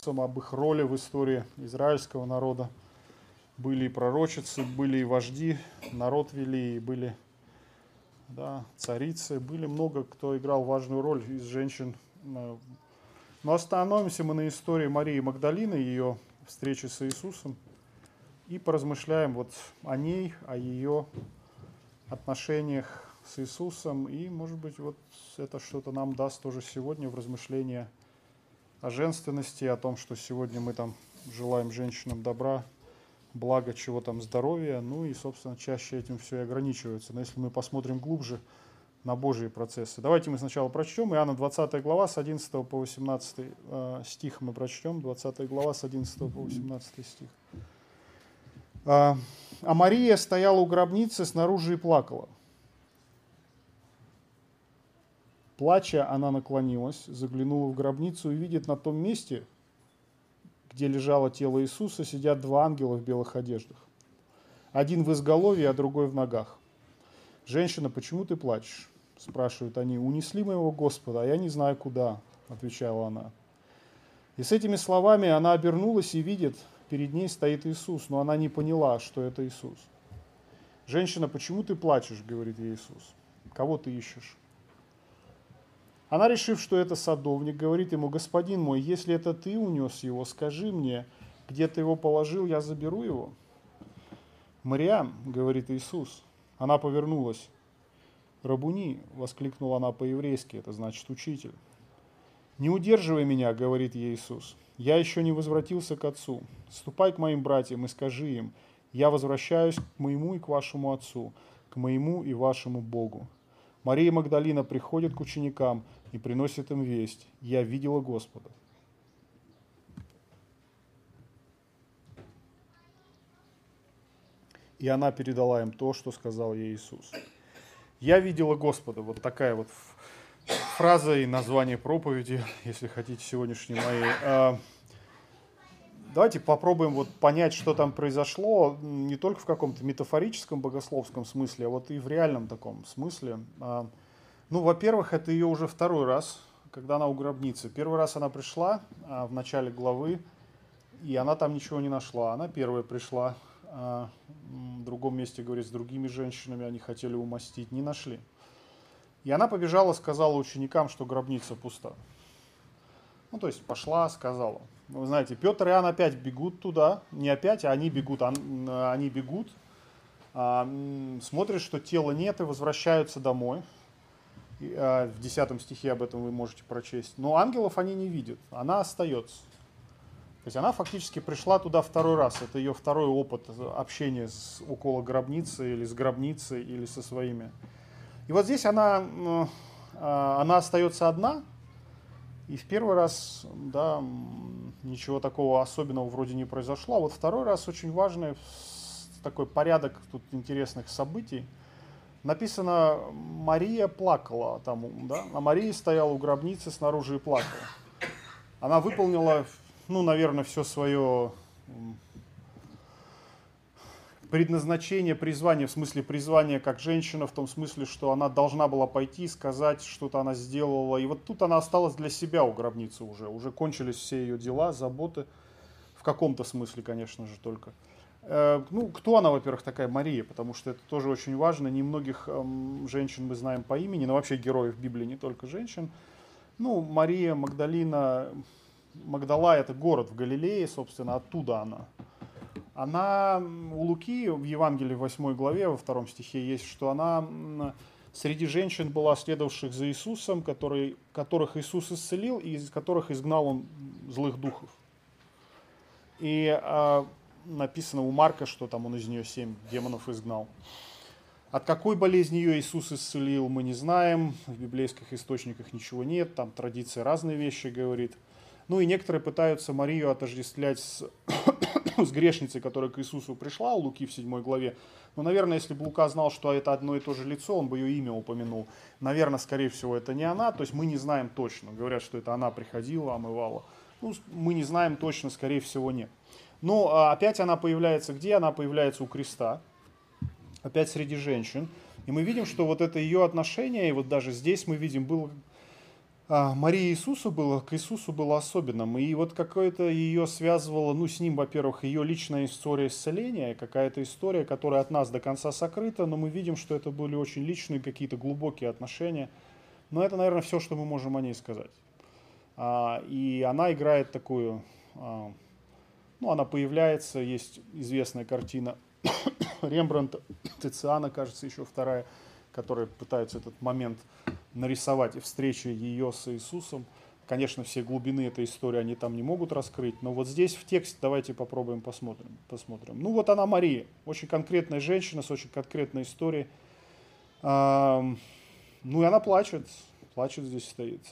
об их роли в истории израильского народа. Были и пророчицы, были и вожди, народ вели, и были царицы, были много кто играл важную роль из женщин. Но остановимся мы на истории Марии Магдалины, ее встречи с Иисусом, и поразмышляем вот о ней, о ее отношениях с Иисусом, и, может быть, вот это что-то нам даст тоже сегодня в размышления о женственности, о том, что сегодня мы там желаем женщинам добра, блага, чего там, здоровья, ну и, собственно, чаще этим все и ограничивается. Но если мы посмотрим глубже на Божьи процессы. Давайте мы сначала прочтем. Иоанна 20 глава с 11 по 18 стих мы прочтем. 20 глава с 11 по 18 стих. А Мария стояла у гробницы снаружи и плакала. Плача, она наклонилась, заглянула в гробницу и видит на том месте, где лежало тело Иисуса, сидят два ангела в белых одеждах. Один в изголовье, а другой в ногах. «Женщина, почему ты плачешь?» – спрашивают они. «Унесли моего Господа, а я не знаю куда», – отвечала она. И с этими словами она обернулась и видит, перед ней стоит Иисус, но она не поняла, что это Иисус. «Женщина, почему ты плачешь?» – говорит ей Иисус. «Кого ты ищешь?» Она, решив, что это садовник, говорит ему: «Господин мой, если это ты унес его, скажи мне, где ты его положил, я заберу его». «Мариам», — говорит Иисус. Она повернулась. «Рабуни», — воскликнула она по-еврейски, это значит «учитель». «Не удерживай меня», — говорит ей Иисус. «Я еще не возвратился к Отцу. Ступай к моим братьям и скажи им: я возвращаюсь к моему и к вашему Отцу, к моему и вашему Богу». Мария Магдалина приходит к ученикам и приносит им весть: «Я видела Господа». И она передала им то, что сказал ей Иисус. «Я видела Господа». Вот такая вот фраза и название проповеди, если хотите, сегодняшней моей. Давайте попробуем вот понять, что там произошло, не только в каком-то метафорическом, богословском смысле, а вот и в реальном таком смысле. Ну, во-первых, это ее уже второй раз, когда она у гробницы. Первый раз она пришла в начале главы, и она там ничего не нашла. Она первая пришла, в другом месте, говорит, с другими женщинами, они хотели умастить, не нашли. И она побежала, сказала ученикам, что гробница пуста. Ну, то есть пошла, сказала. Вы знаете, Петр и Иоанн опять бегут туда, не опять, а они бегут, смотрят, что тела нет, и возвращаются домой. В 10 стихе об этом вы можете прочесть. Но ангелов они не видят, она остается. То есть она фактически пришла туда второй раз. Это ее второй опыт общения около гробницы, или с гробницей, или со своими. И вот здесь она остается одна. И в первый раз, да, ничего такого особенного вроде не произошло. А вот второй раз очень важный такой порядок тут интересных событий. Написано: Мария плакала там, да? А Мария стояла у гробницы снаружи и плакала. Она выполнила, ну, наверное, все свое предназначение, призвание, в смысле призвание как женщина, в том смысле, что она должна была пойти, сказать, что-то она сделала. И вот тут она осталась для себя у гробницы уже. Уже кончились все ее дела, заботы. В каком-то смысле, конечно же, только. Ну, кто она, во-первых, такая Мария? Потому что это тоже очень важно. Немногих женщин мы знаем по имени, но вообще героев Библии, не только женщин. Ну, Мария, Магдалина. Магдала — это город в Галилее, собственно, оттуда она. Она у Луки в Евангелии в 8 главе, во 2 стихе есть, что она среди женщин была, следовавших за Иисусом, которых Иисус исцелил и из которых изгнал он злых духов. И написано у Марка, что там он из нее 7 демонов изгнал. От какой болезни ее Иисус исцелил, мы не знаем, в библейских источниках ничего нет, там традиция разные вещи говорит. Ну и некоторые пытаются Марию отождествлять с грешницей, которая к Иисусу пришла, у Луки в 7 главе. Но, наверное, если бы Лука знал, что это одно и то же лицо, он бы ее имя упомянул. Наверное, скорее всего, это не она, то есть мы не знаем точно. Говорят, что это она приходила, омывала. Ну, мы не знаем точно, скорее всего, нет. Но опять она появляется где? Она появляется у креста, опять среди женщин. И мы видим, что вот это ее отношение, и вот даже здесь мы видим, было Мария к Иисусу было особенным. И вот какое-то ее связывало, ну, с ним, во-первых, ее личная история исцеления, какая-то история, которая от нас до конца сокрыта, но мы видим, что это были очень личные, какие-то глубокие отношения. Но это, наверное, все, что мы можем о ней сказать. И она играет такую, ну, она появляется, есть известная картина Рембрандта, Тициана, кажется, еще вторая, которая пытается этот момент нарисовать встречи ее с Иисусом. Конечно, все глубины этой истории они там не могут раскрыть, но вот здесь в тексте давайте попробуем посмотрим. Ну вот она Мария, очень конкретная женщина с очень конкретной историей. Ну и она плачет здесь стоит.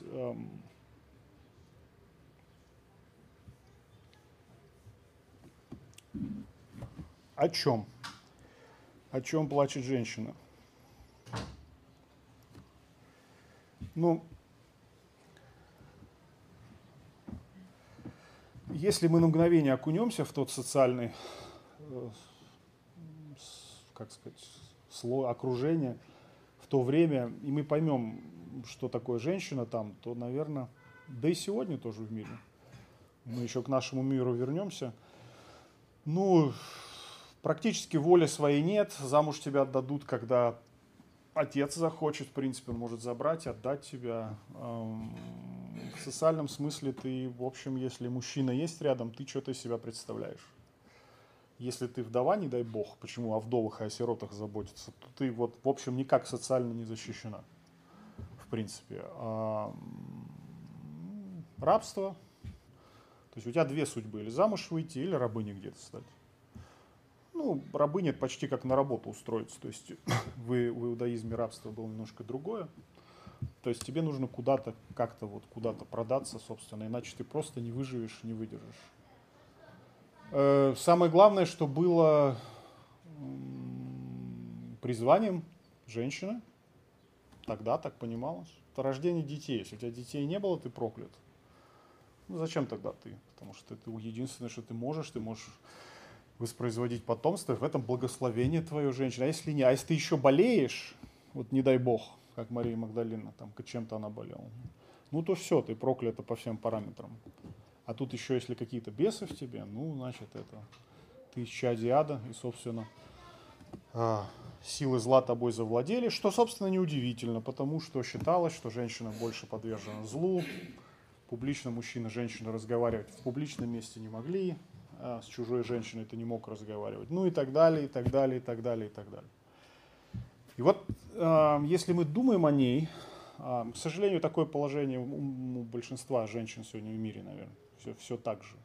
О чем? О чем плачет женщина? Ну, если мы на мгновение окунемся в тот социальный, как сказать, слой окружения, в то время, и мы поймем, что такое женщина там, то, наверное, да и сегодня тоже в мире. Мы еще к нашему миру вернемся. Ну, практически воли своей нет, замуж тебя отдадут, когда отец захочет, в принципе, он может забрать, отдать тебя. В социальном смысле ты, в общем, если мужчина есть рядом, ты что-то из себя представляешь. Если ты вдова, не дай бог, почему о вдовах и о сиротах заботиться, то ты вот, в общем, никак социально не защищена, в принципе. Рабство. То есть у тебя две судьбы, или замуж выйти, или рабыней где-то стать. Ну, рабыня это почти как на работу устроиться. То есть в иудаизме рабство было немножко другое. То есть тебе нужно куда-то, как-то вот куда-то продаться, собственно, иначе ты просто не выживешь, не выдержишь. Самое главное, что было призванием женщины, тогда так понималось, это рождение детей. Если у тебя детей не было, ты проклят. Ну зачем тогда ты? Потому что это единственное, что ты можешь воспроизводить потомство, в этом благословение твое, женщина. А если не, а если ты еще болеешь, вот не дай бог, как Мария Магдалина, там чем-то она болела, ну то все, ты проклята по всем параметрам. А тут еще, если какие-то бесы в тебе, ну, значит, это ты исчадие ада, и, собственно, силы зла тобой завладели, что, собственно, неудивительно, потому что считалось, что женщина больше подвержена злу, публично мужчина и женщина разговаривать в публичном месте не могли, с чужой женщиной ты не мог разговаривать, ну и так далее, и так далее, и так далее, и так далее. И вот, если мы думаем о ней, к сожалению, такое положение у большинства женщин сегодня в мире, наверное, все так же.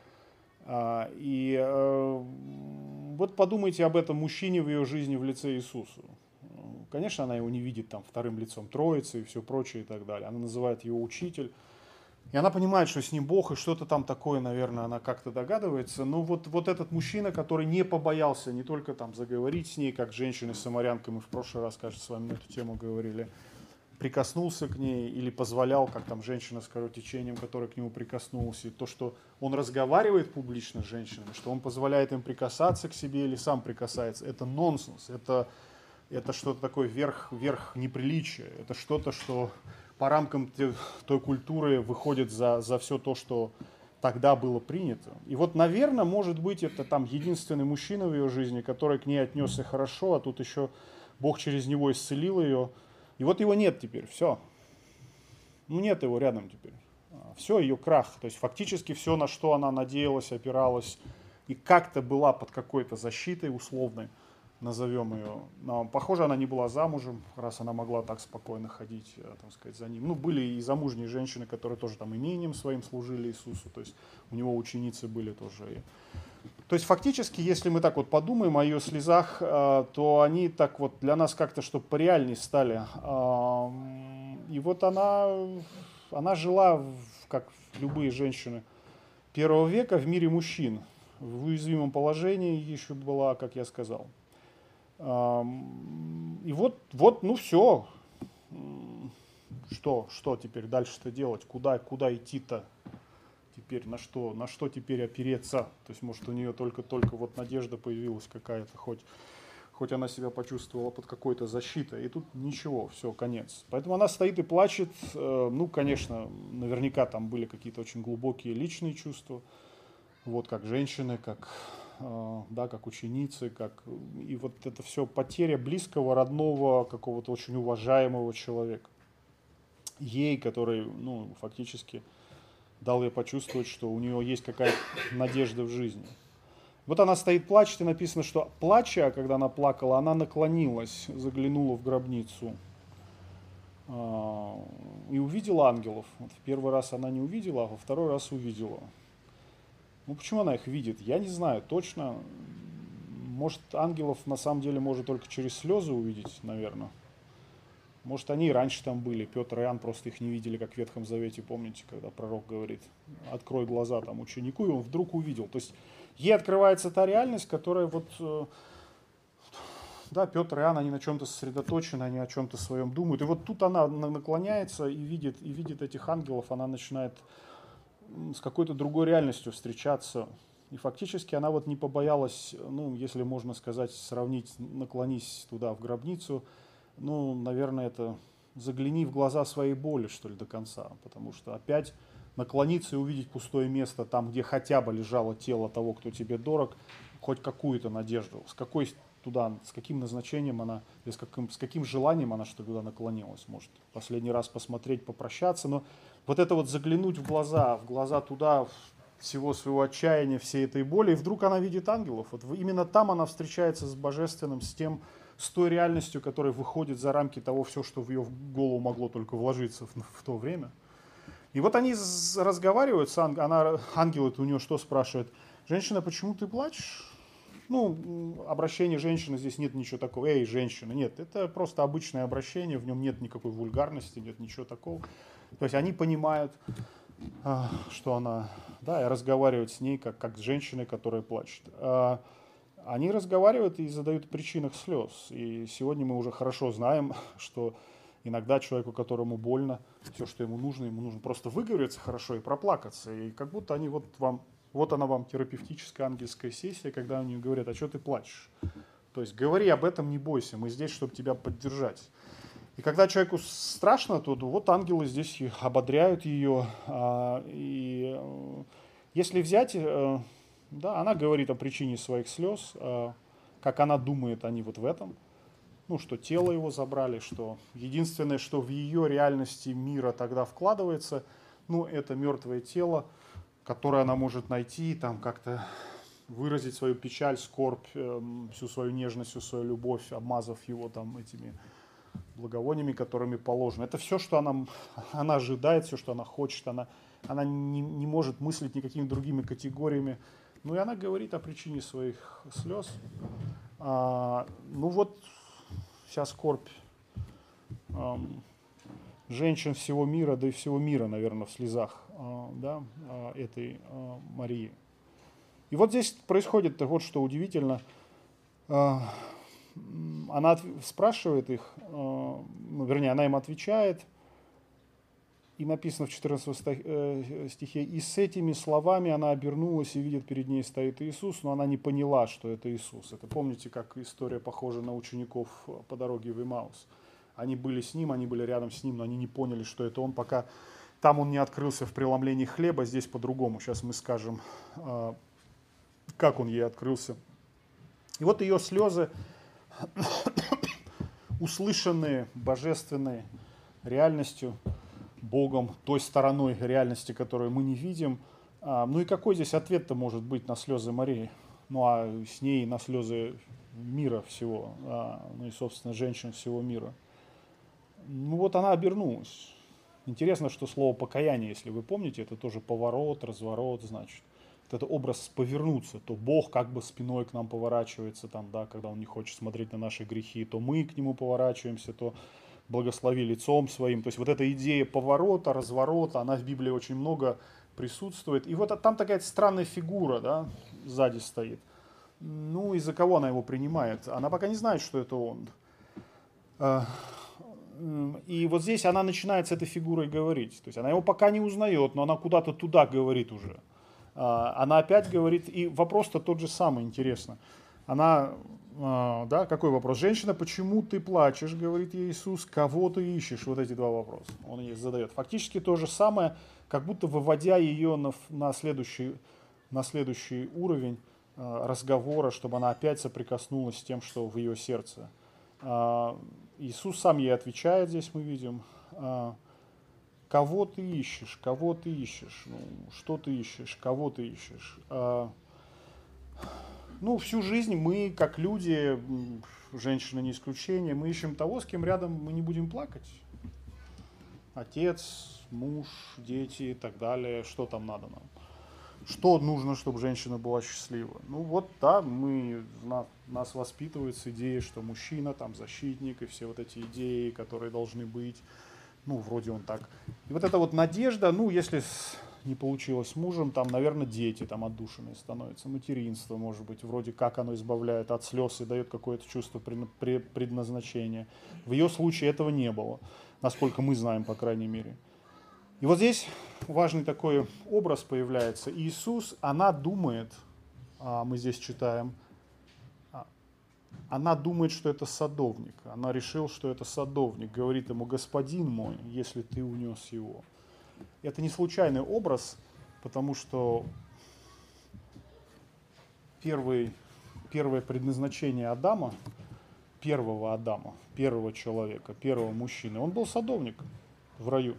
Вот подумайте об этом мужчине в ее жизни в лице Иисуса. Конечно, она его не видит там вторым лицом Троицы и все прочее и так далее. Она называет его учитель. И она понимает, что с ним Бог, и что-то там такое, наверное, она как-то догадывается. Но вот этот мужчина, который не побоялся не только там заговорить с ней, как женщины-самарянка, мы в прошлый раз, кажется, с вами на эту тему говорили, прикоснулся к ней или позволял, как там женщина с кровотечением, которая к нему прикоснулась, и то, что он разговаривает публично с женщинами, что он позволяет им прикасаться к себе или сам прикасается, это нонсенс, это что-то такое верх неприличия, это что-то, что по рамкам той культуры выходит за все то, что тогда было принято. И вот, наверное, может быть, это там единственный мужчина в ее жизни, который к ней отнесся хорошо, а тут еще Бог через него исцелил ее. И вот его нет теперь, все. Ну нет его рядом теперь. Все, ее крах. То есть фактически все, на что она надеялась, опиралась и как-то была под какой-то защитой условной, назовем ее. Но, похоже, она не была замужем, раз она могла так спокойно ходить, так сказать, за ним. Ну, были и замужние женщины, которые тоже там имением своим служили Иисусу. То есть у него ученицы были тоже. То есть фактически, если мы так вот подумаем о ее слезах, то они так вот для нас как-то, чтобы пореальней стали. И вот она жила, как любые женщины первого века, в мире мужчин. В уязвимом положении еще была, как я сказал. И вот, ну все. Что теперь дальше-то делать? Куда идти-то? Теперь на что теперь опереться? То есть, может, у нее только вот надежда появилась какая-то, хоть она себя почувствовала под какой-то защитой, и тут ничего, все, конец. Поэтому она стоит и плачет, ну, конечно, наверняка там были какие-то очень глубокие личные чувства, вот как женщины, как, да, как ученицы, как, и вот это все потеря близкого, родного, какого-то очень уважаемого человека. Ей, который, ну, фактически дал ей почувствовать, что у нее есть какая-то надежда в жизни. Вот она стоит, плачет, и написано, что плача, когда она плакала, она наклонилась, заглянула в гробницу и увидела ангелов. Вот в первый раз она не увидела, а во второй раз увидела. Ну почему она их видит? Я не знаю точно. Может, ангелов на самом деле можно только через слезы увидеть, наверное. Может, они и раньше там были. Петр и Иоанн просто их не видели, как в Ветхом Завете, помните, когда пророк говорит, открой глаза там ученику, и он вдруг увидел. То есть ей открывается та реальность, которая вот, да, Петр и Иоанн, они на чем-то сосредоточены, они о чем-то своем думают. И вот тут она наклоняется и видит этих ангелов, она начинает с какой-то другой реальностью встречаться. И фактически она вот не побоялась, ну, если можно сказать, сравнить, наклонись туда, в гробницу, ну, наверное, это загляни в глаза своей боли, что ли, до конца. Потому что опять наклониться и увидеть пустое место там, где хотя бы лежало тело того, кто тебе дорог, хоть какую-то надежду. С каким назначением она, или с каким желанием она, что туда наклонилась. Может, последний раз посмотреть, попрощаться. Но вот это вот заглянуть в глаза туда, всего своего отчаяния, всей этой боли, и вдруг она видит ангелов. Вот именно там она встречается с Божественным, с той реальностью, которая выходит за рамки того, все, что в ее голову могло только вложиться в то время. И вот они разговаривают, ангел у нее что спрашивает? Женщина, почему ты плачешь? Ну, обращение женщины, здесь нет ничего такого. Эй, женщина, нет, это просто обычное обращение, в нем нет никакой вульгарности, нет ничего такого. То есть они понимают, что она, да, и разговаривают с ней как с женщиной, которая плачет. Они разговаривают и задают о причинах слез. И сегодня мы уже хорошо знаем, что иногда человеку, которому больно, все, что ему нужно просто выговориться хорошо и проплакаться. И как будто они вот она вам терапевтическая ангельская сессия, когда они говорят, а что ты плачешь? То есть говори об этом, не бойся, мы здесь, чтобы тебя поддержать. И когда человеку страшно, то вот ангелы здесь ободряют ее. И если взять, да, она говорит о причине своих слез, как она думает они вот в этом. Ну, что тело его забрали, что единственное, что в ее реальности мира тогда вкладывается, ну, это мертвое тело, которое она может найти, там как-то выразить свою печаль, скорбь, всю свою нежность, всю свою любовь, обмазав его там этими благовониями, которыми положено. Это все, что она ожидает, все, что она хочет, она не может мыслить никакими другими категориями. Ну и она говорит о причине своих слез. Ну вот вся скорбь женщин всего мира, да и всего мира, наверное, в слезах, да, этой Марии. И вот здесь происходит вот что удивительно. Она спрашивает их, вернее, она им отвечает, и написано в 14 стихе, и с этими словами она обернулась и видит, перед ней стоит Иисус, но она не поняла, что это Иисус. Это помните, как история похожа на учеников по дороге в Эмаус. Они были с ним, они были рядом с ним, но они не поняли, что это он, пока там он не открылся в преломлении хлеба, здесь по-другому. Сейчас мы скажем, как он ей открылся. И вот ее слезы, услышанные божественной реальностью, Богом, той стороной реальности, которую мы не видим. Ну и какой здесь ответ-то может быть на слезы Марии? Ну а с ней на слезы мира всего, ну и, собственно, женщин всего мира. Ну вот она обернулась. Интересно, что слово покаяние, если вы помните, это тоже поворот, разворот, значит. Это образ повернуться, то Бог как бы спиной к нам поворачивается, там, да, когда Он не хочет смотреть на наши грехи, то мы к Нему поворачиваемся, то благослови лицом своим. То есть вот эта идея поворота, разворота, она в Библии очень много присутствует. И вот там такая странная фигура, да, сзади стоит. Ну, из-за кого она его принимает? Она пока не знает, что это он. И вот здесь она начинает с этой фигурой говорить. То есть она его пока не узнает, но она куда-то туда говорит уже. Она опять говорит, и вопрос-то тот же самый, интересно. Она Да, какой вопрос? Женщина, почему ты плачешь, говорит ей Иисус, кого ты ищешь? Вот эти два вопроса он ей задает. Фактически то же самое, как будто выводя ее на следующий уровень разговора, чтобы она опять соприкоснулась с тем, что в ее сердце. Иисус сам ей отвечает, здесь мы видим, кого ты ищешь, кого ты ищешь, ну, что ты ищешь, кого ты ищешь. Ну, всю жизнь мы, как люди, женщины не исключение, мы ищем того, с кем рядом мы не будем плакать. Отец, муж, дети и так далее. Что там надо нам? Что нужно, чтобы женщина была счастлива? Ну вот, да, нас воспитывают с идеей, что мужчина там защитник, и все вот эти идеи, которые должны быть. Ну, вроде он так. И вот эта вот надежда, ну, если не получилось с мужем, там, наверное, дети там отдушенные становятся, материнство, может быть, вроде как оно избавляет от слез и дает какое-то чувство предназначения. В ее случае этого не было, насколько мы знаем, по крайней мере. И вот здесь важный такой образ появляется. Иисус, она думает, мы здесь читаем, она думает, что это садовник. Она решила, что это садовник. Говорит ему: господин мой, если ты унес его. Это не случайный образ, потому что первое предназначение Адама, первого человека, первого мужчины, он был садовник в раю.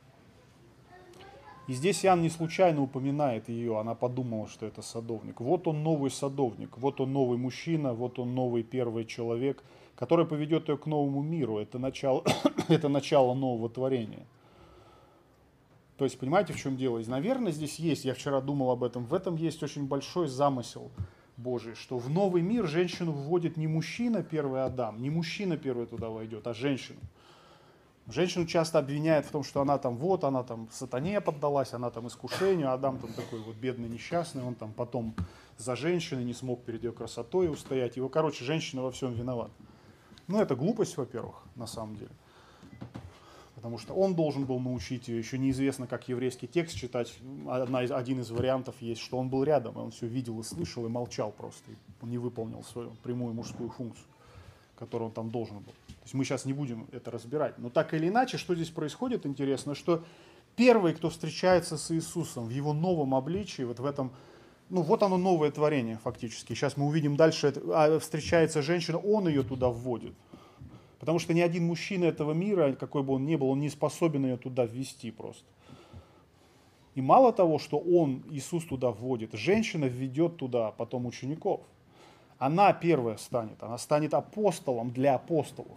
И здесь Иоанн не случайно упоминает ее, она подумала, что это садовник. Вот он новый садовник, вот он новый мужчина, вот он новый первый человек, который поведет ее к новому миру. Это начало, это начало нового творения. То есть, понимаете, в чем дело? И, наверное, здесь есть, я вчера думал об этом, в этом есть очень большой замысел Божий, что в новый мир женщину вводит не мужчина, первый Адам, не мужчина первый туда войдет, а женщина. Женщину часто обвиняют в том, что она там сатане поддалась, она там искушению, а Адам там такой вот бедный, несчастный, он там потом за женщиной не смог перед ее красотой устоять. Его, короче, женщина во всем виновата. Ну, это глупость, во-первых, на самом деле. Потому что он должен был научить ее, еще неизвестно, как еврейский текст читать. Один из вариантов есть, что он был рядом, и он все видел и слышал, и молчал просто. Он не выполнил свою прямую мужскую функцию, которую он там должен был. То есть мы сейчас не будем это разбирать. Но так или иначе, что здесь происходит, интересно, что первый, кто встречается с Иисусом в его новом обличии, вот в этом, ну вот оно новое творение фактически. Сейчас мы увидим дальше, встречается женщина, он ее туда вводит. Потому что ни один мужчина этого мира, какой бы он ни был, он не способен ее туда ввести просто. И мало того, что он, Иисус, туда вводит, женщина введет туда потом учеников. Она первая станет, она станет апостолом для апостолов.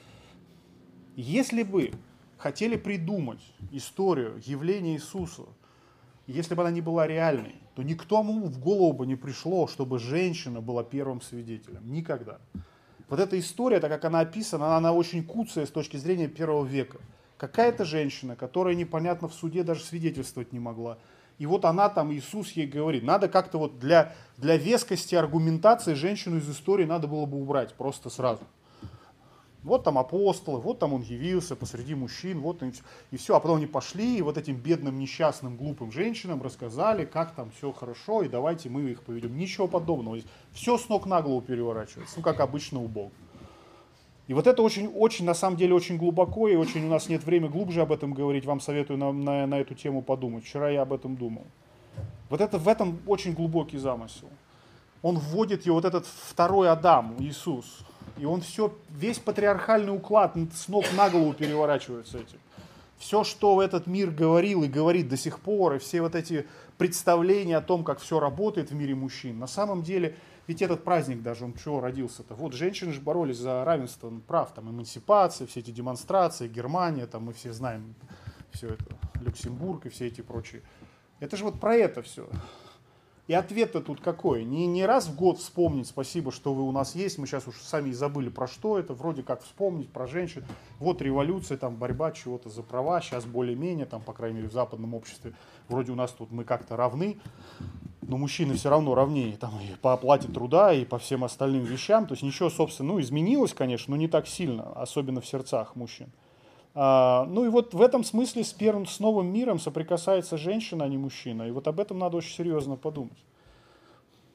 Если бы хотели придумать историю явления Иисуса, если бы она не была реальной, то никому в голову бы не пришло, чтобы женщина была первым свидетелем. Никогда. Вот эта история, так как она описана, она очень куцая с точки зрения первого века. Какая-то женщина, которая непонятно в суде даже свидетельствовать не могла. И вот она там, Иисус ей говорит, надо как-то вот для вескости аргументации женщину из истории надо было бы убрать просто сразу. Вот там апостолы, вот там он явился посреди мужчин, вот и все. А потом они пошли и вот этим бедным, несчастным, глупым женщинам рассказали, как там все хорошо, и давайте мы их поведем. Ничего подобного. Все с ног на голову переворачивается, ну как обычно у Бога. И вот это очень, на самом деле, очень глубоко, и очень у нас нет времени глубже об этом говорить. Вам советую на эту тему подумать. Вчера я об этом думал. Вот это в этом очень глубокий замысел. Он вводит его, вот этот второй Адам, Иисус. И он весь патриархальный уклад с ног на голову переворачивается этим. Все, что этот мир говорил и говорит до сих пор, и все вот эти представления о том, как все работает в мире мужчин, на самом деле, ведь этот праздник даже, он чего родился-то? Вот женщины же боролись за равенство прав, там эмансипация, все эти демонстрации, Германия, там мы все знаем все это, Люксембург и все эти прочие. Это же вот про это все. И ответ-то тут какой? Не раз в год вспомнить, спасибо, что вы у нас есть, мы сейчас уж сами и забыли, про что это, вроде как вспомнить про женщин. Вот революция, там борьба чего-то за права, сейчас более-менее, там, по крайней мере, в западном обществе, вроде у нас тут мы как-то равны, но мужчины все равно равнее, там, и по оплате труда, и по всем остальным вещам. То есть ничего, собственно, изменилось, конечно, но не так сильно, особенно в сердцах мужчин. Ну и вот в этом смысле с новым миром соприкасается женщина, а не мужчина. И вот об этом надо очень серьезно подумать.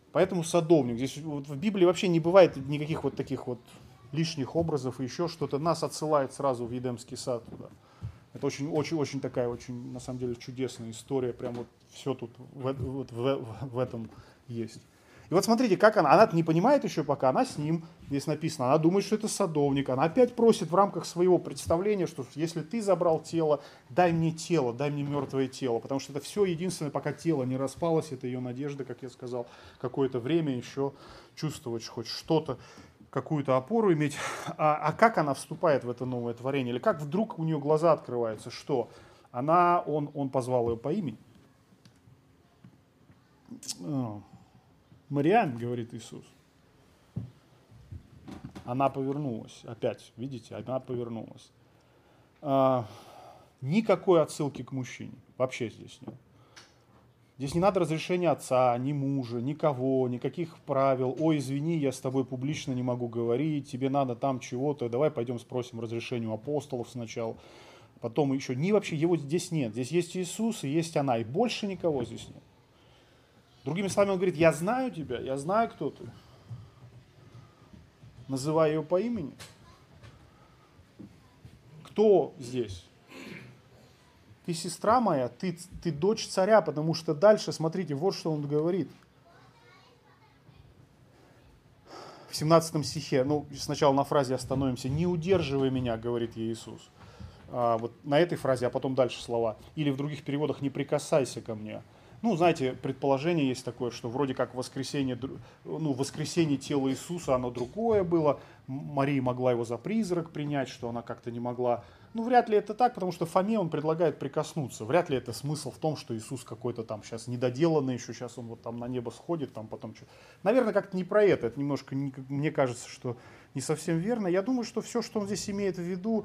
Поэтому садовник. Здесь вот в Библии вообще не бывает никаких вот таких вот лишних образов и еще что-то. Нас отсылает сразу в Едемский сад туда. Это очень такая, очень, на самом деле, чудесная история. Прям вот все тут в этом есть. И вот смотрите, как она не понимает еще пока, она с ним, здесь написано, она думает, что это садовник, она опять просит в рамках своего представления, что если ты забрал тело, дай мне мертвое тело, потому что это все единственное, пока тело не распалось, это ее надежда, как я сказал, какое-то время еще чувствовать хоть что-то, какую-то опору иметь. А как она вступает в это новое творение, или как вдруг у нее глаза открываются, что он позвал ее по имени. Мариам, говорит Иисус. Она повернулась. Опять, видите, она повернулась. Никакой отсылки к мужчине. Вообще здесь нет. Здесь не надо разрешения отца, ни мужа, никого, никаких правил. Ой, извини, я с тобой публично не могу говорить, тебе надо там чего-то. Давай пойдем спросим разрешение у апостолов сначала. Потом еще. Вообще его здесь нет. Здесь есть Иисус и есть она. И больше никого здесь нет. Другими словами, он говорит, я знаю тебя, я знаю, кто ты. Называя ее по имени. Кто здесь? Ты сестра моя, ты дочь царя, потому что дальше, смотрите, вот что он говорит. В 17 стихе, сначала на фразе остановимся. Не удерживай меня, говорит ей Иисус. Вот на этой фразе, а потом дальше слова. Или в других переводах, не прикасайся ко мне. Знаете, предположение есть такое, что вроде как воскресение тела Иисуса, оно другое было. Мария могла его за призрак принять, что она как-то не могла. Вряд ли это так, потому что Фоме он предлагает прикоснуться. Вряд ли это смысл в том, что Иисус какой-то там сейчас недоделанный, еще сейчас он вот там на небо сходит, там потом что. Наверное, как-то не про это. Это немножко, мне кажется, что не совсем верно. Я думаю, что все, что он здесь имеет в виду,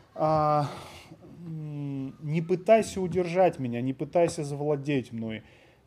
не пытайся удержать меня, не пытайся завладеть мной,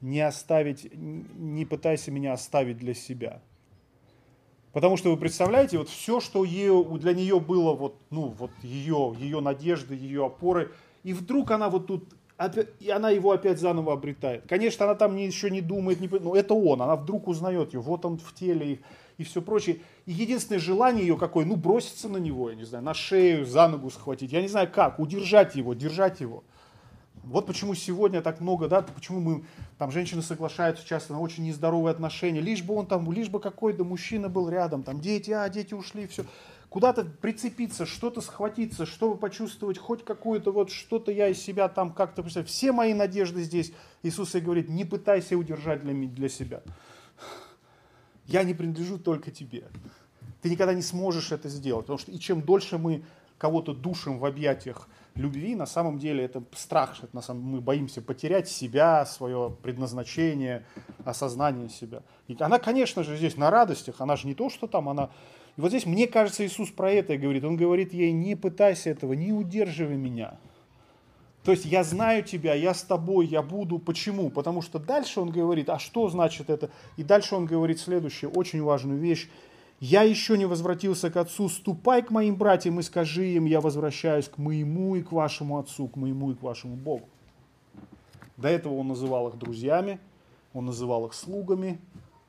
не пытайся меня оставить для себя. Потому что вы представляете, вот все, что для нее было, ее надежды, ее опоры, и вдруг она вот тут, и она его опять заново обретает. Конечно, она там еще не думает, но это она вдруг узнает ее, вот он в теле и все прочее. И единственное желание ее какое, броситься на него, я не знаю, на шею, за ногу схватить, я не знаю как, удержать его, держать его. Вот почему сегодня так много, почему женщины соглашаются часто на очень нездоровые отношения, лишь бы какой-то мужчина был рядом, дети ушли, все. Куда-то прицепиться, что-то схватиться, чтобы почувствовать хоть какое-то что-то я из себя там как-то представляю. Все мои надежды здесь. Иисус и говорит, не пытайся удержать для себя. Я не принадлежу только тебе. Ты никогда не сможешь это сделать, потому что и чем дольше мы кого-то душим в объятиях любви, на самом деле это страх, мы боимся потерять себя, свое предназначение, осознание себя. И она, конечно же, здесь на радостях, она же не то, что там, она... И вот здесь, мне кажется, Иисус про это и говорит. Он говорит ей, не пытайся этого, не удерживай меня. То есть я знаю тебя, я с тобой, я буду. Почему? Потому что дальше он говорит, а что значит это? И дальше он говорит следующую, очень важную вещь. Я еще не возвратился к отцу, ступай к моим братьям и скажи им, я возвращаюсь к моему и к вашему отцу, к моему и к вашему Богу. До этого он называл их друзьями, он называл их слугами,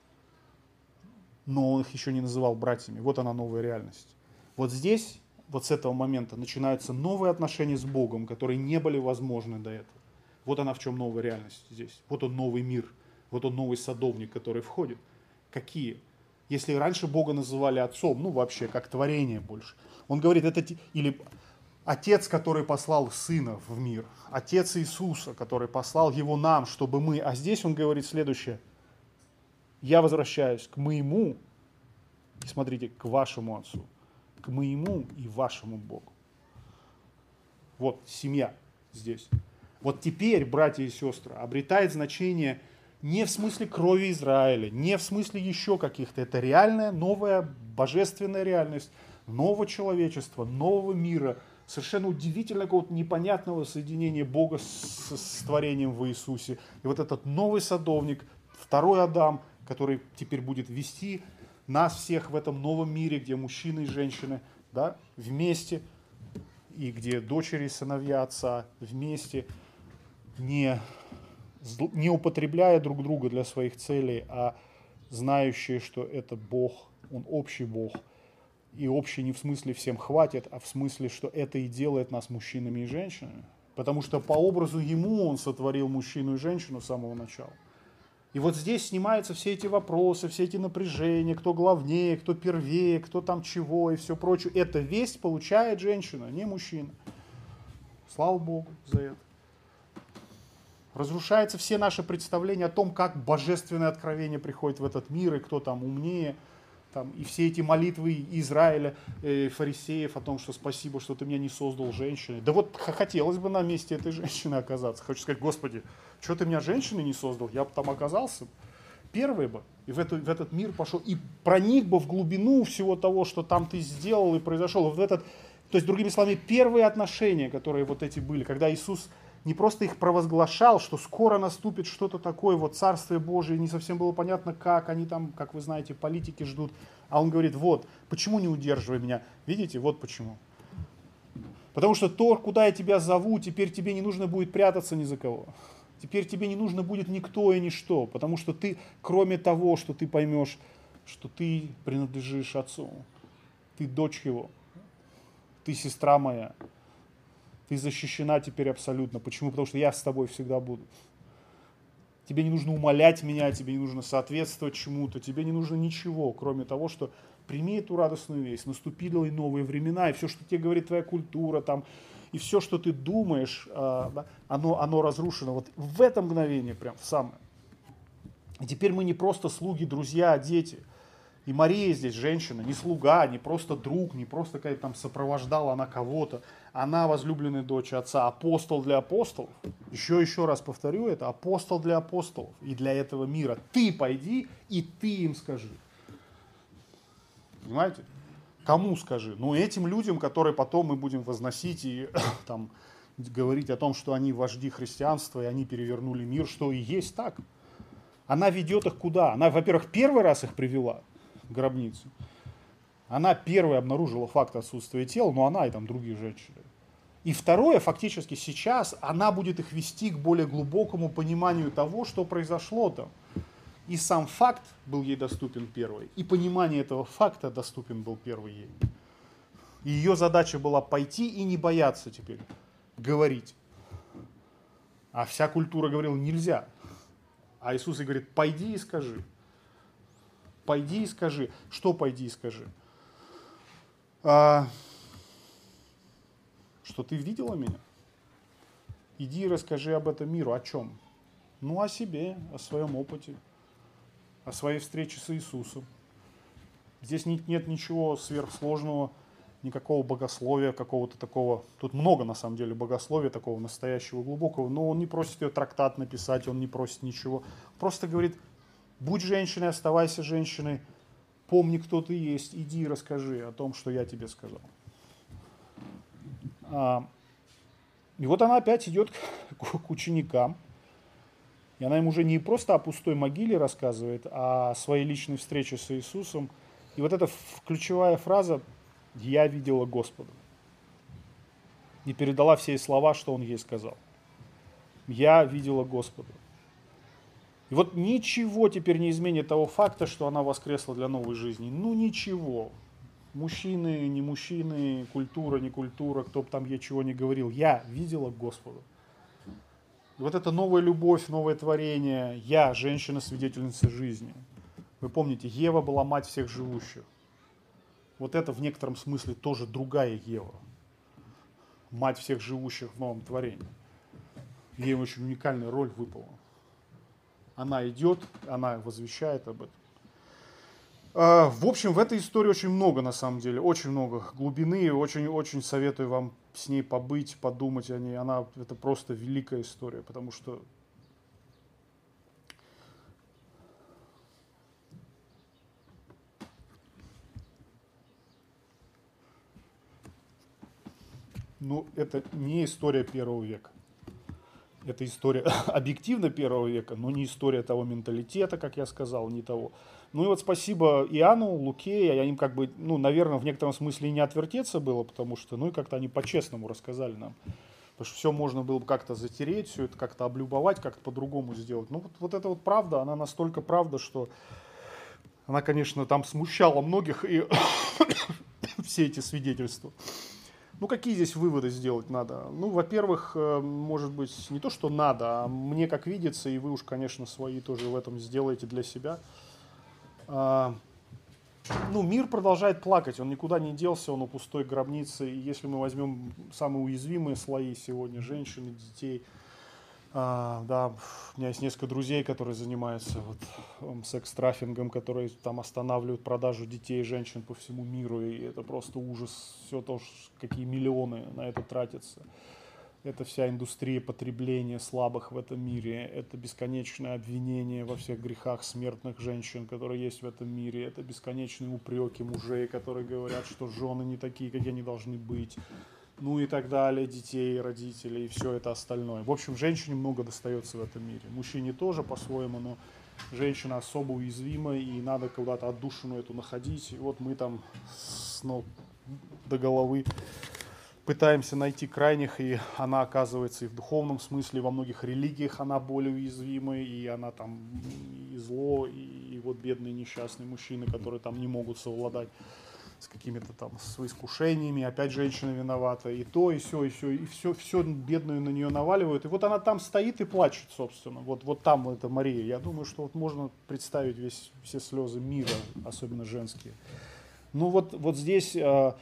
но он их еще не называл братьями. Вот она новая реальность. Вот здесь, вот с этого момента начинаются новые отношения с Богом, которые не были возможны до этого. Вот она в чем новая реальность здесь. Вот он новый мир, вот он новый садовник, который входит. Какие? Если раньше Бога называли отцом, вообще, как творение больше. Он говорит, или отец, который послал сына в мир, отец Иисуса, который послал его нам, чтобы мы. А здесь он говорит следующее. Я возвращаюсь к моему, и смотрите, к вашему отцу, к моему и вашему Богу. Вот семья здесь. Вот теперь, братья и сестры, обретает значение не в смысле крови Израиля, не в смысле еще каких-то. Это реальная, новая, божественная реальность нового человечества, нового мира, совершенно удивительного, какого-то непонятного соединения Бога с творением в Иисусе. И вот этот новый садовник, второй Адам, который теперь будет вести нас всех в этом новом мире, где мужчины и женщины вместе, и где дочери и сыновья отца вместе, не употребляя друг друга для своих целей, а знающие, что это Бог, Он общий Бог. И общий не в смысле всем хватит, а в смысле, что это и делает нас мужчинами и женщинами. Потому что по образу Ему Он сотворил мужчину и женщину с самого начала. И вот здесь снимаются все эти вопросы, все эти напряжения, кто главнее, кто первее, кто там чего и все прочее. Эта весть получает женщина, не мужчина. Слава Богу за это. Разрушаются все наши представления о том, как божественное откровение приходит в этот мир, и кто там умнее. Там, и все эти молитвы Израиля, фарисеев о том, что спасибо, что ты меня не создал женщиной. Да вот хотелось бы на месте этой женщины оказаться. Хочу сказать, Господи, что ты меня женщиной не создал? Я бы там оказался первый бы. И в этот мир пошел. И проник бы в глубину всего того, что там ты сделал и произошел. То есть, другими словами, первые отношения, которые вот эти были, когда Иисус не просто их провозглашал, что скоро наступит что-то такое, вот Царствие Божие, не совсем было понятно, как они там, как вы знаете, политики ждут. А он говорит, вот, почему не удерживай меня? Видите, вот почему. Потому что то, куда я тебя зову, теперь тебе не нужно будет прятаться ни за кого. Теперь тебе не нужно будет никто и ничто, потому что ты, кроме того, что ты поймешь, что ты принадлежишь Отцу, ты дочь Его, ты сестра моя, ты защищена теперь абсолютно. Почему? Потому что я с тобой всегда буду. Тебе не нужно умолять меня, тебе не нужно соответствовать чему-то, тебе не нужно ничего, кроме того, что прими эту радостную весть. Наступили новые времена, и все, что тебе говорит твоя культура, там, и все, что ты думаешь, оно разрушено. Вот в это мгновение, прям в самое. И теперь мы не просто слуги, друзья, дети. И Мария здесь женщина, не слуга, не просто друг, не просто какая-то там сопровождала она кого-то. Она возлюбленная дочь Отца, апостол для апостолов. Еще раз повторю это, апостол для апостолов и для этого мира. Ты пойди и ты им скажи. Понимаете? Кому скажи? Ну, этим людям, которые потом мы будем возносить и там, говорить о том, что они вожди христианства, и они перевернули мир, что и есть так. Она ведет их куда? Она, во-первых, первый раз их привела в гробницу. Она первая обнаружила факт отсутствия тела, но она и там другие женщины. И второе, фактически сейчас она будет их вести к более глубокому пониманию того, что произошло там. И сам факт был ей доступен первый, и понимание этого факта доступен был первый ей. И ее задача была пойти и не бояться теперь говорить. А вся культура говорила, нельзя. А Иисус ей говорит, пойди и скажи. Пойди и скажи. Что пойди и скажи? Что ты видела меня? Иди и расскажи об этом миру. О чем? Ну, о себе, о своем опыте, о своей встрече с Иисусом. Здесь нет ничего сверхсложного, никакого богословия какого-то такого. Тут много, на самом деле, богословия такого настоящего, глубокого, но он не просит ее трактат написать, он не просит ничего. Просто говорит, будь женщиной, оставайся женщиной, помни, кто ты есть, иди и расскажи о том, что я тебе сказал. И вот она опять идет к ученикам, и она им уже не просто о пустой могиле рассказывает, а о своей личной встрече с Иисусом. И вот эта ключевая фраза «Я видела Господа». И передала все слова, что Он ей сказал. «Я видела Господа». И вот ничего теперь не изменит того факта, что она воскресла для новой жизни. Ну ничего. Мужчины, не мужчины, культура, не культура, кто бы там ей чего не говорил. Я видела Господа. И вот это новая любовь, новое творение. Я, женщина-свидетельница жизни. Вы помните, Ева была мать всех живущих. Вот это в некотором смысле тоже другая Ева. Мать всех живущих в новом творении. Ей очень уникальная роль выпала. Она идет, она возвещает об этом. В общем, в этой истории очень много, на самом деле, очень много глубины. Очень советую вам с ней побыть, подумать о ней. Это просто великая история, потому что это не история первого века. Это история объективно первого века, но не история того менталитета, как я сказал, не того. Ну и вот спасибо Иоанну, Луке, им наверное, в некотором смысле и не отвертеться было, потому что, и как-то они по-честному рассказали нам. Потому что все можно было бы как-то затереть, все это как-то облюбовать, как-то по-другому сделать. Ну вот эта вот правда, она настолько правда, что Она, конечно, там смущала многих, и все эти свидетельства. Ну, какие здесь выводы сделать надо? Ну, во-первых, может быть, не то, что надо, а мне как видится, и вы уж, конечно, свои тоже в этом сделаете для себя. Ну, мир продолжает плакать, он никуда не делся, он у пустой гробницы. И если мы возьмем самые уязвимые слои сегодня, женщины, детей, да, у меня есть несколько друзей, которые занимаются секс-траффингом, которые там останавливают продажу детей и женщин по всему миру, и это просто ужас, все то, какие миллионы на это тратятся. Это вся индустрия потребления слабых в этом мире, это бесконечное обвинение во всех грехах смертных женщин, которые есть в этом мире, это бесконечные упреки мужей, которые говорят, что жены не такие, какие они должны быть, ну и так далее, детей, родителей и все это остальное. В общем, женщине много достается в этом мире. Мужчине тоже по-своему, но женщина особо уязвима, и надо куда-то отдушину эту находить. И вот мы там с ног до головы пытаемся найти крайних, и она оказывается и в духовном смысле, и во многих религиях она более уязвима, и она там и зло, и вот бедные несчастные мужчины, которые там не могут совладать с какими-то там с искушениями, опять женщина виновата, и то, и все бедную на нее наваливают. И вот она там стоит и плачет, собственно, вот там это Мария. Я думаю, что вот можно представить все слезы мира, особенно женские. Ну вот здесь,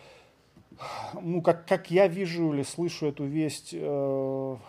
ну как я вижу или слышу эту весть, ну,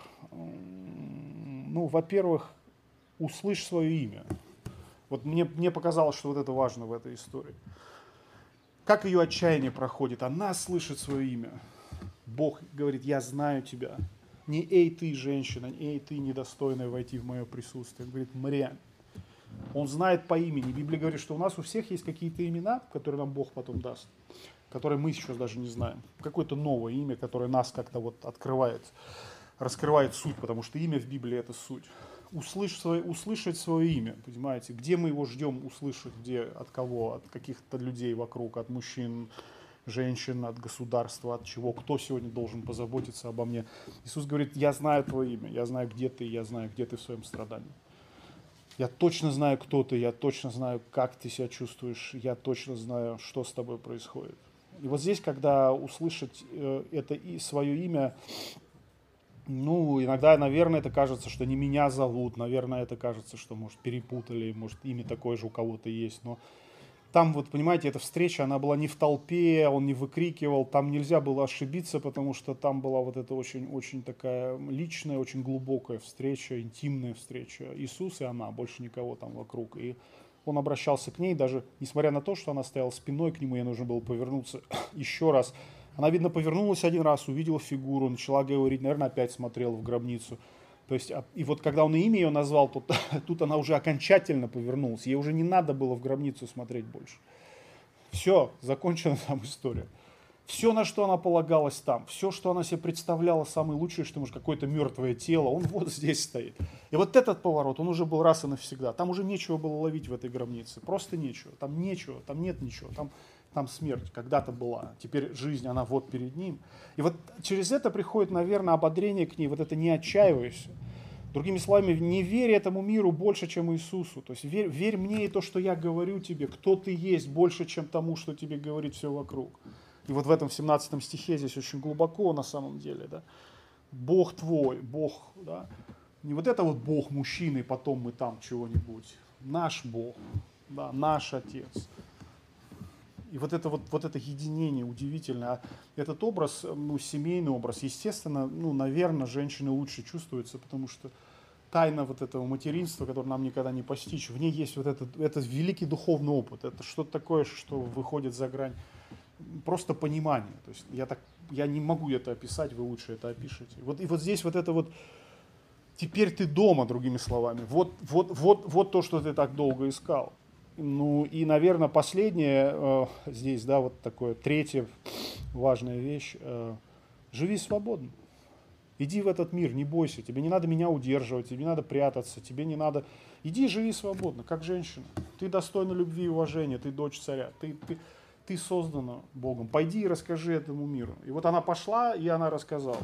во-первых, услышь свое имя. Вот мне показалось, что вот это важно в этой истории. Как ее отчаяние проходит? Она слышит свое имя. Бог говорит, я знаю тебя. Не эй ты, женщина, не эй ты, недостойная войти в мое присутствие. Он говорит, Мариам. Он знает по имени. Библия говорит, что у нас у всех есть какие-то имена, которые нам Бог потом даст, которые мы сейчас даже не знаем. Какое-то новое имя, которое нас как-то вот открывает, раскрывает суть, потому что имя в Библии это суть. Услышать свое имя, понимаете, где мы его ждем услышать, где, от кого, от каких-то людей вокруг, от мужчин, женщин, от государства, от чего, кто сегодня должен позаботиться обо мне. Иисус говорит, я знаю твое имя, я знаю, где ты, я знаю, где ты в своем страдании. Я точно знаю, кто ты, я точно знаю, как ты себя чувствуешь, я точно знаю, что с тобой происходит. И вот здесь, когда услышать это и свое имя, ну, иногда, наверное, это кажется, что не меня зовут, наверное, это кажется, что, может, перепутали, может, имя такое же у кого-то есть, но там, вот, понимаете, эта встреча, она была не в толпе, он не выкрикивал, там нельзя было ошибиться, потому что там была вот эта очень такая личная, очень глубокая встреча, интимная встреча. Иисус и она, больше никого там вокруг. И он обращался к ней, даже несмотря на то, что она стояла спиной к нему, ей нужно было повернуться еще раз. Она, видно, повернулась один раз, увидела фигуру, начала говорить, наверное, опять смотрела в гробницу. То есть, и вот когда он имя ее назвал, тут она уже окончательно повернулась. Ей уже не надо было в гробницу смотреть больше. Все, закончена там история. Все, на что она полагалась там, все, что она себе представляла, самое лучшее, что может, какое-то мертвое тело, он вот здесь стоит. И вот этот поворот, он уже был раз и навсегда. Там уже нечего было ловить в этой гробнице. Просто нечего. Там нет ничего. Там смерть когда-то была, теперь жизнь, она вот перед ним. И вот через это приходит, наверное, ободрение к ней, вот это не отчаивайся. Другими словами, не верь этому миру больше, чем Иисусу. То есть верь мне и то, что я говорю тебе, кто ты есть, больше, чем тому, что тебе говорит все вокруг. И вот в этом 17 стихе здесь очень глубоко на самом деле, да. Бог твой, Бог, да. Не вот это вот Бог мужчины, потом мы там чего-нибудь. Наш Бог, да, наш Отец. И вот это единение удивительно. Этот образ, ну, семейный образ, естественно, ну, наверное, женщины лучше чувствуются, потому что тайна вот этого материнства, которое нам никогда не постичь, в ней есть вот этот великий духовный опыт. Это что-то такое, что выходит за грань просто понимания. То есть я не могу это описать, вы лучше это опишите. И вот здесь вот это вот теперь ты дома, другими словами. Вот то, что ты так долго искал. Ну и, наверное, последнее здесь, да, вот такое третья важная вещь. Живи свободно. Иди в этот мир, не бойся. Тебе не надо меня удерживать, тебе не надо прятаться, тебе не надо... Иди живи свободно, как женщина. Ты достойна любви и уважения, ты дочь царя, ты создана Богом. Пойди и расскажи этому миру. И вот она пошла, и она рассказала.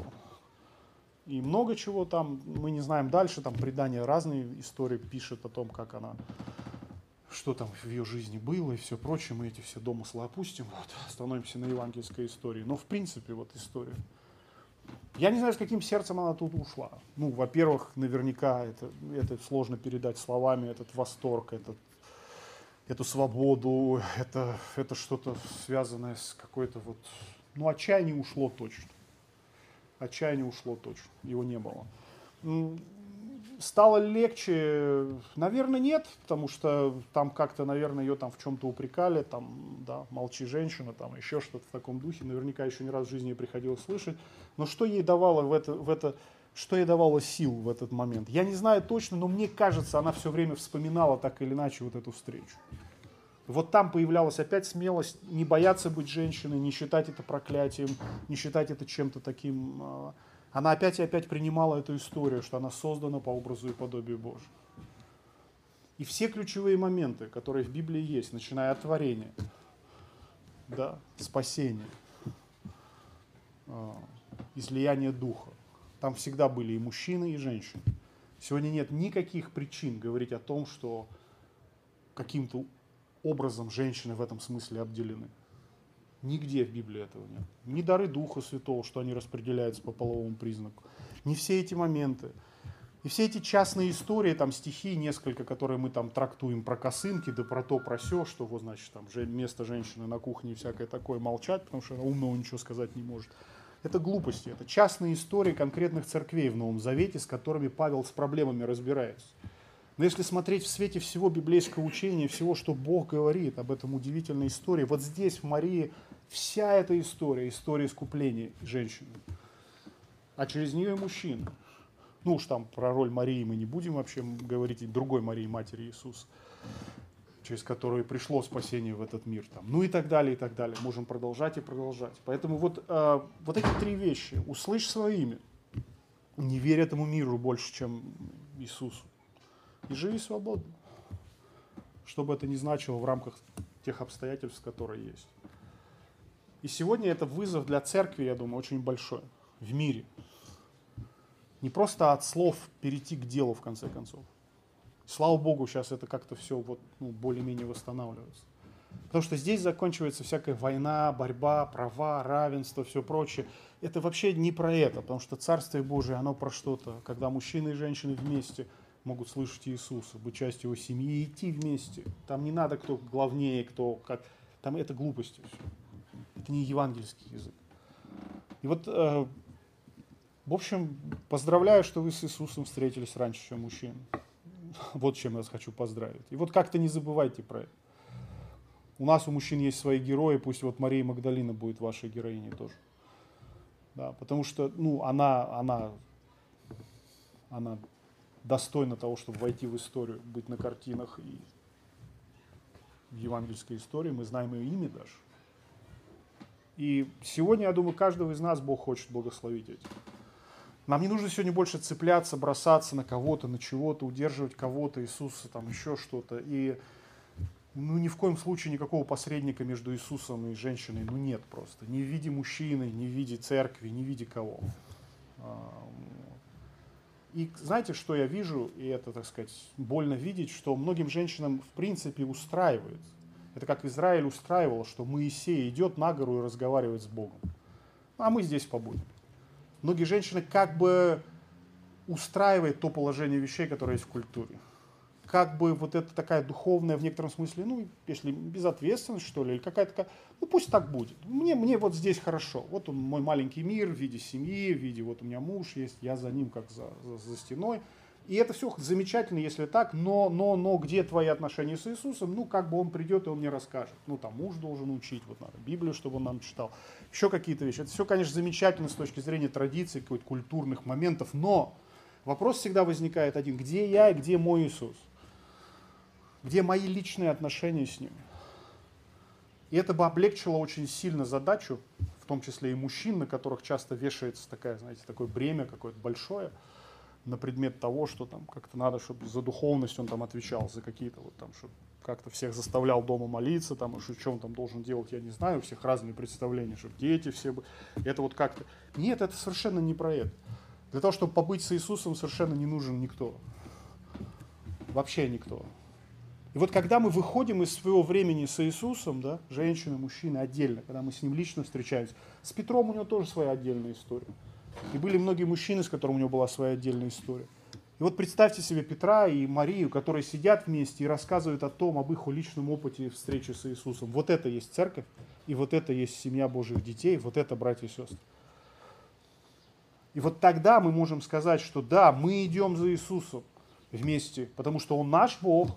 И много чего там, мы не знаем дальше, там предания разные истории пишет о том, как она... что там в ее жизни было и все прочее, мы эти все домыслы опустим, вот, остановимся на евангельской истории. Но в принципе вот история. Я не знаю, с каким сердцем она тут ушла. Ну, во-первых, наверняка это сложно передать словами, этот восторг, эту свободу, это что-то связанное с какой-то вот... Ну, отчаяние ушло точно. Отчаяние ушло точно, его не было. Стало легче? Наверное, нет, потому что там как-то, наверное, ее там в чем-то упрекали, там, да, молчи, женщина, там еще что-то в таком духе, наверняка еще не раз в жизни ей приходилось слышать. Но что ей давало что ей давало сил в этот момент? Я не знаю точно, но мне кажется, она все время вспоминала так или иначе вот эту встречу. Вот там появлялась опять смелость не бояться быть женщиной, не считать это проклятием, не считать это чем-то таким. Она опять и опять принимала эту историю, что она создана по образу и подобию Божьему. И все ключевые моменты, которые в Библии есть, начиная от творения, да, спасения, излияния духа, там всегда были и мужчины, и женщины. Сегодня нет никаких причин говорить о том, что каким-то образом женщины в этом смысле обделены. Нигде в Библии этого нет. Ни дары Духа Святого, что они распределяются по половому признаку. Не все эти моменты. И все эти частные истории, там стихи несколько, которые мы там трактуем про косынки, да про то, про сё, что вот, значит, там место женщины на кухне и всякое такое, молчать, потому что она умного ничего сказать не может. Это глупости, это частные истории конкретных церквей в Новом Завете, с которыми Павел с проблемами разбирается. Но если смотреть в свете всего библейского учения, всего, что Бог говорит об этом удивительной истории, вот здесь, в Марии, вся эта история искупления женщины, а через нее и мужчин. Ну уж там про роль Марии мы не будем вообще говорить, и другой Марии, матери Иисуса, через которую пришло спасение в этот мир. Там. Ну и так далее, и так далее. Можем продолжать и продолжать. Поэтому вот эти три вещи. Услышь свое имя. Не верь этому миру больше, чем Иисусу. И живи свободно. Что бы это ни значило в рамках тех обстоятельств, которые есть. И сегодня это вызов для церкви, я думаю, очень большой в мире. Не просто от слов перейти к делу, в конце концов. Слава Богу, сейчас это как-то все вот, более-менее восстанавливается. Потому что здесь заканчивается всякая война, борьба, права, равенство, все прочее. Это вообще не про это, потому что Царствие Божие, оно про что-то, когда мужчины и женщины вместе могут слышать Иисуса, быть частью его семьи и идти вместе. Там не надо, кто главнее, кто как. Там это глупости все. Это не евангельский язык. И вот, в общем, поздравляю, что вы с Иисусом встретились раньше, чем мужчины. Вот чем я вас хочу поздравить. И вот как-то не забывайте про это. У нас, у мужчин, есть свои герои, пусть вот Мария Магдалина будет вашей героиней тоже. Да, потому что, она достойна того, чтобы войти в историю, быть на картинах и в евангельской истории. Мы знаем ее имя даже. И сегодня, я думаю, каждого из нас Бог хочет благословить этим. Нам не нужно сегодня больше цепляться, бросаться на кого-то, на чего-то, удерживать кого-то, Иисуса, там еще что-то. И ни в коем случае никакого посредника между Иисусом и женщиной нет просто. Ни в виде мужчины, ни в виде церкви, ни в виде кого. И знаете, что я вижу, и это, так сказать, больно видеть, что многим женщинам в принципе устраивает. Это как Израиль устраивал, что Моисей идет на гору и разговаривает с Богом. А мы здесь побудем. Многие женщины как бы устраивают то положение вещей, которое есть в культуре. Как бы вот это такая духовная в некотором смысле, если безответственность, что ли, или какая-то такая, пусть так будет. Мне вот здесь хорошо. Вот он, мой маленький мир в виде семьи, в виде вот у меня муж есть, я за ним как за стеной. И это все замечательно, если так, но где твои отношения с Иисусом? Как бы он придет и он мне расскажет. Там муж должен учить, вот надо Библию, чтобы он нам читал. Еще какие-то вещи. Это все, конечно, замечательно с точки зрения традиций, каких-то культурных моментов, но вопрос всегда возникает один. Где я и где мой Иисус? Где мои личные отношения с Ним? И это бы облегчило очень сильно задачу, в том числе и мужчин, на которых часто вешается такое бремя какое-то большое, на предмет того, что там как-то надо, чтобы за духовность он там отвечал, за какие-то чтобы как-то всех заставлял дома молиться, там, и что он там должен делать, я не знаю, у всех разные представления, чтобы дети все бы, это вот как-то. Нет, это совершенно не про это. Для того, чтобы побыть с Иисусом, совершенно не нужен никто. Вообще никто. И вот когда мы выходим из своего времени с Иисусом, да, женщины, мужчины отдельно, когда мы с ним лично встречаемся, с Петром у него тоже своя отдельная история. И были многие мужчины, с которыми у него была своя отдельная история. И вот представьте себе Петра и Марию, которые сидят вместе и рассказывают о том, об их личном опыте встречи с Иисусом. Вот это есть церковь, и вот это есть семья Божьих детей, вот это, братья и сестры. И вот тогда мы можем сказать, что да, мы идем за Иисусом вместе, потому что Он наш Бог,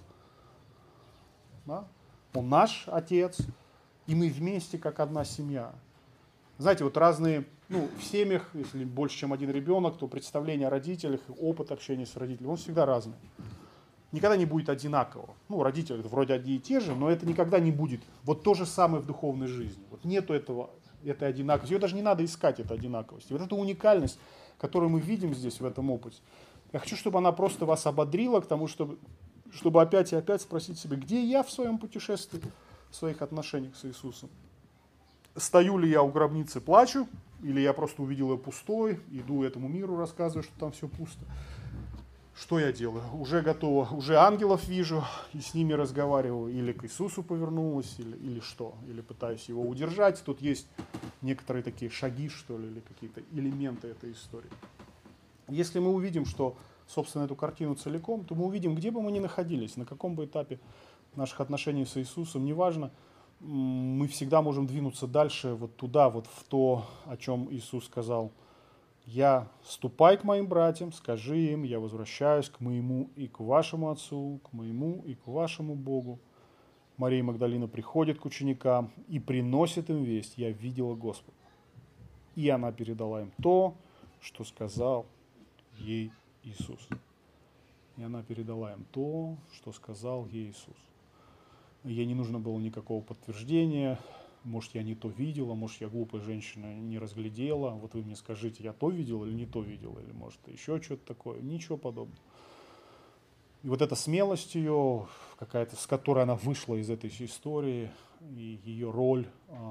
да? Он наш Отец, и мы вместе как одна семья. Знаете, вот разные, в семьях, если больше, чем один ребенок, то представление о родителях, опыт общения с родителями, он всегда разный. Никогда не будет одинакового. Родители вроде одни и те же, но это никогда не будет. Вот то же самое в духовной жизни. Вот нету этой одинаковости. Ее даже не надо искать, этой одинаковости. Вот эта уникальность, которую мы видим здесь, в этом опыте. Я хочу, чтобы она просто вас ободрила к тому, чтобы опять и опять спросить себя, где я в своем путешествии, в своих отношениях с Иисусом. Стою ли я у гробницы, плачу, или я просто увидел ее пустой, иду этому миру, рассказываю, что там все пусто. Что я делаю? Уже готово, уже ангелов вижу и с ними разговариваю, или к Иисусу повернулась, или что, или пытаюсь его удержать. Тут есть некоторые такие шаги, что ли, или какие-то элементы этой истории. Если мы увидим, что, собственно, эту картину целиком, то мы увидим, где бы мы ни находились, на каком бы этапе наших отношений с Иисусом, неважно, мы всегда можем двинуться дальше, вот туда, вот в то, о чем Иисус сказал. Ступай к моим братьям, скажи им, я возвращаюсь к моему и к вашему Отцу, к моему и к вашему Богу. Мария Магдалина приходит к ученикам и приносит им весть, я видела Господа. И она передала им то, что сказал ей Иисус. И она передала им то, что сказал ей Иисус. Ей не нужно было никакого подтверждения. Может, я не то видела, может, я глупая женщина не разглядела. Вот вы мне скажите, я то видела или не то видела, или может еще что-то такое. Ничего подобного. И вот эта смелость ее, какая-то, с которой она вышла из этой истории, и ее роль,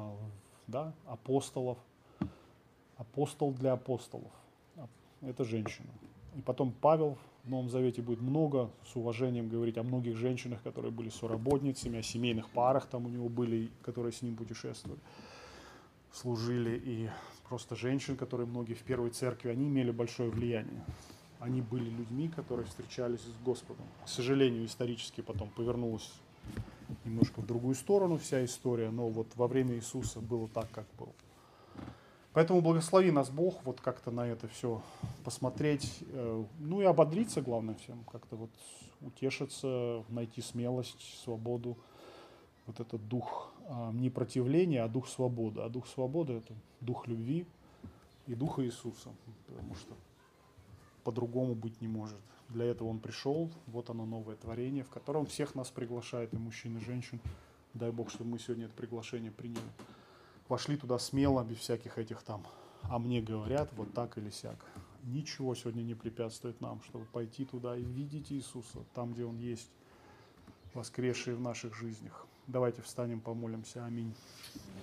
апостолов, апостол для апостолов, это женщина. И потом Павел в Новом Завете будет много с уважением говорить о многих женщинах, которые были соработницами, о семейных парах там у него были, которые с ним путешествовали, служили. И просто женщин, которые многие в первой церкви, они имели большое влияние. Они были людьми, которые встречались с Господом. К сожалению, исторически потом повернулась немножко в другую сторону вся история, но вот во время Иисуса было так, как было. Поэтому благослови нас Бог вот как-то на это все посмотреть, и ободриться, главное, всем, как-то вот утешиться, найти смелость, свободу, вот этот дух не противления, а дух свободы. А дух свободы – это дух любви и духа Иисуса, потому что по-другому быть не может. Для этого Он пришел, вот оно новое творение, в котором всех нас приглашает, и мужчин, и женщин. Дай Бог, чтобы мы сегодня это приглашение приняли. Вошли туда смело, без всяких этих там, а мне говорят, вот так или сяк. Ничего сегодня не препятствует нам, чтобы пойти туда и видеть Иисуса, там, где Он есть, воскресший в наших жизнях. Давайте встанем, помолимся. Аминь.